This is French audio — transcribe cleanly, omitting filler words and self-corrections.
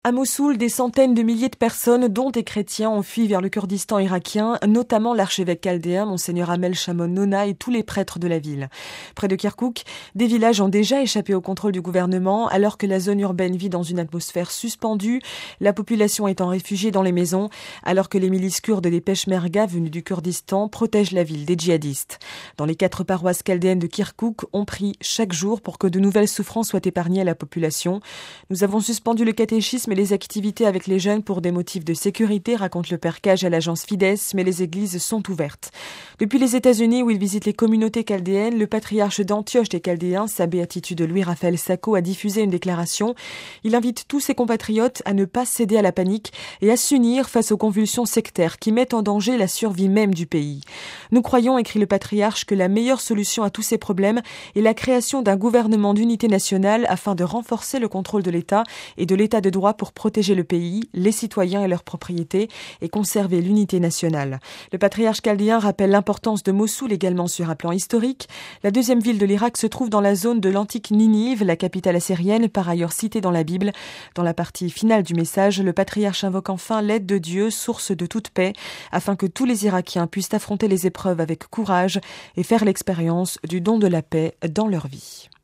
À Mossoul, des centaines de milliers de personnes, dont des chrétiens, ont fui vers le Kurdistan irakien, notamment l'archevêque chaldéen, Monseigneur Amel Shamon Nona, et tous les prêtres de la ville. Près de Kirkouk, des villages ont déjà échappé au contrôle du gouvernement, alors que la zone urbaine vit dans une atmosphère suspendue, la population étant réfugiée dans les maisons, alors que les milices kurdes des Peshmerga venues du Kurdistan protègent la ville des djihadistes. Dans les 4 paroisses chaldéennes de Kirkouk, on prie chaque jour pour que de nouvelles souffrances soient épargnées à la population. Nous avons suspendu le catéchisme et les activités avec les jeunes pour des motifs de sécurité, raconte le père Cage à l'agence Fides, mais les églises sont ouvertes. Depuis les États-Unis, où il visite les communautés chaldéennes, le patriarche d'Antioche des Chaldéens, sa béatitude Louis-Raphaël Sacco, a diffusé une déclaration. Il invite tous ses compatriotes à ne pas céder à la panique et à s'unir face aux convulsions sectaires qui mettent en danger la survie même du pays. Nous croyons, écrit le patriarche, que la meilleure solution à tous ces problèmes est la création d'un gouvernement d'unité nationale afin de renforcer le contrôle de l'État et de l'État de droit pour protéger le pays, les citoyens et leurs propriétés et conserver l'unité nationale. Le patriarche chaldéen rappelle l'importance de Mossoul également sur un plan historique. La deuxième ville de l'Irak se trouve dans la zone de l'antique Ninive, la capitale assyrienne, par ailleurs citée dans la Bible. Dans la partie finale du message, le patriarche invoque enfin l'aide de Dieu, source de toute paix, afin que tous les Irakiens puissent affronter les épreuves avec courage et faire l'expérience du don de la paix dans leur vie.